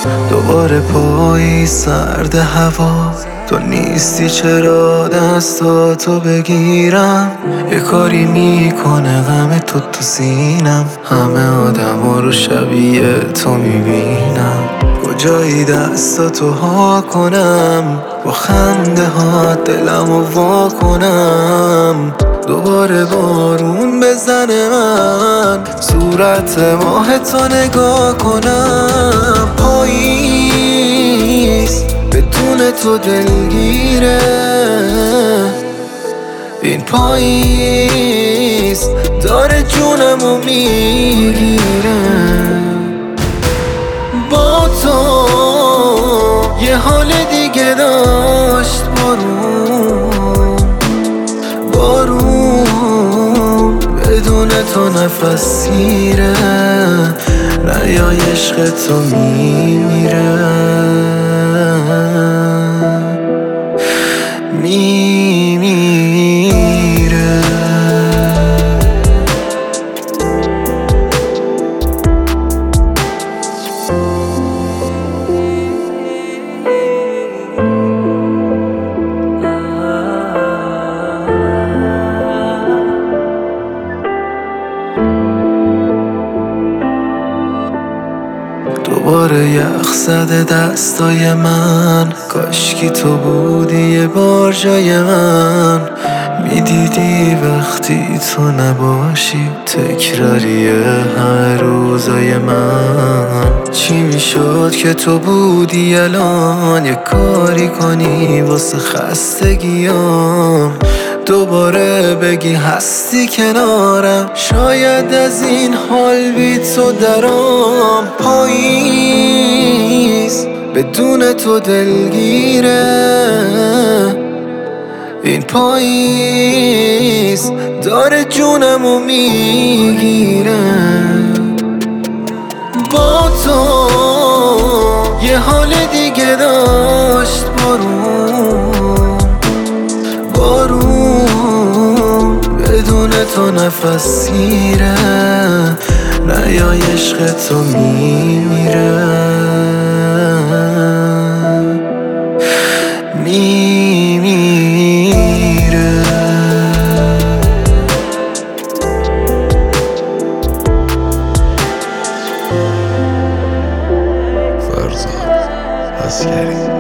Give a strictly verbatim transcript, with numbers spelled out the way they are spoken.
دوباره پایی سرد هوا، تو نیستی چرا دستاتو بگیرم. یه کاری میکنه غم تو تو سینم، همه آدم رو شبیه تو میبینم. کجایی دستاتو ها کنم، با خنده ها دلمو وا کنم. دوباره بارون بزنه من صورت ماه تو نگاه کنم. پاییز بدون تو دلگیره، این پاییز داره جونمو میگیره. با تو یه حال دیگه داشت بارون، بارون بدون تو نفس گیره. ریای عشق تو میمیره، میمیره. دوباره یخ زده دستای من، کاشکی تو بودی یه بار جای من. میدیدی وقتی تو نباشی تکراریه همه روزای من. چی میشد که تو بودی الان یه کاری کنی واسه خستگیام. دوباره بگی هستی کنارم، شاید از این حال بی تو درام. پاییز بدون تو دلگیره، این پاییز داره جونمو میگیره. با تو یه حال دیگه داشت بارون، بارون بدون تو نفس گیره. ریای عشق تو میمیره، میمیره. فرزاد عسکری.